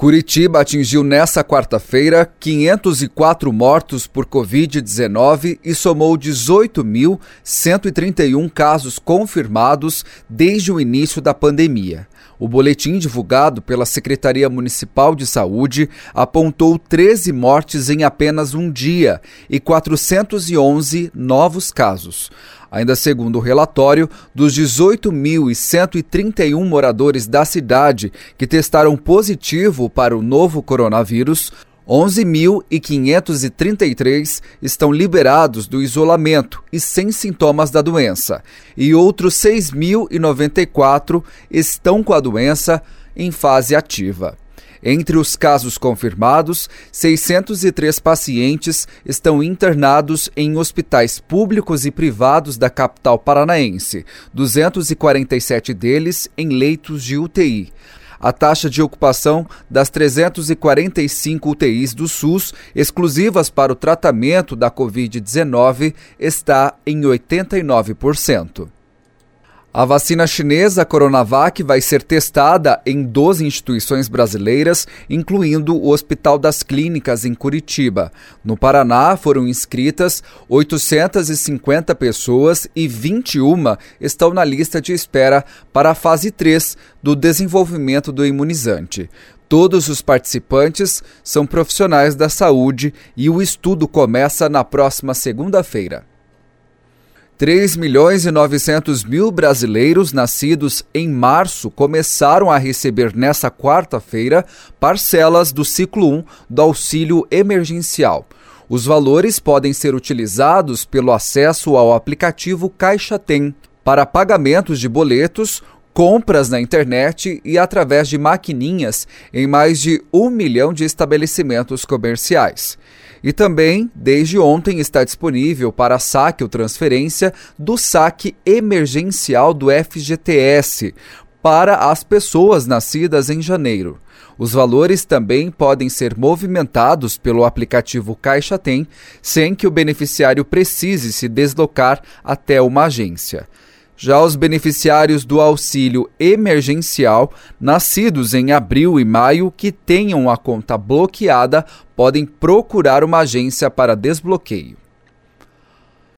Curitiba atingiu nesta quarta-feira 504 mortos por Covid-19 e somou 18.131 casos confirmados desde o início da pandemia. O boletim divulgado pela Secretaria Municipal de Saúde apontou 13 mortes em apenas um dia e 411 novos casos. Ainda segundo o relatório, dos 18.131 moradores da cidade que testaram positivo para o novo coronavírus, 11.533 estão liberados do isolamento e sem sintomas da doença, e outros 6.094 estão com a doença em fase ativa. Entre os casos confirmados, 603 pacientes estão internados em hospitais públicos e privados da capital paranaense, 247 deles em leitos de UTI. A taxa de ocupação das 345 UTIs do SUS, exclusivas para o tratamento da Covid-19, está em 89%. A vacina chinesa Coronavac vai ser testada em 12 instituições brasileiras, incluindo o Hospital das Clínicas em Curitiba. No Paraná, foram inscritas 850 pessoas e 21 estão na lista de espera para a fase 3 do desenvolvimento do imunizante. Todos os participantes são profissionais da saúde e o estudo começa na próxima segunda-feira. 3.900.000 brasileiros nascidos em março começaram a receber nesta quarta-feira parcelas do ciclo 1 do auxílio emergencial. Os valores podem ser utilizados pelo acesso ao aplicativo Caixa Tem para pagamentos de boletos, compras na internet e através de maquininhas em mais de 1 milhão de estabelecimentos comerciais. E também, desde ontem, está disponível para saque ou transferência do saque emergencial do FGTS para as pessoas nascidas em janeiro. Os valores também podem ser movimentados pelo aplicativo Caixa Tem, sem que o beneficiário precise se deslocar até uma agência. Já os beneficiários do auxílio emergencial, nascidos em abril e maio, que tenham a conta bloqueada, podem procurar uma agência para desbloqueio.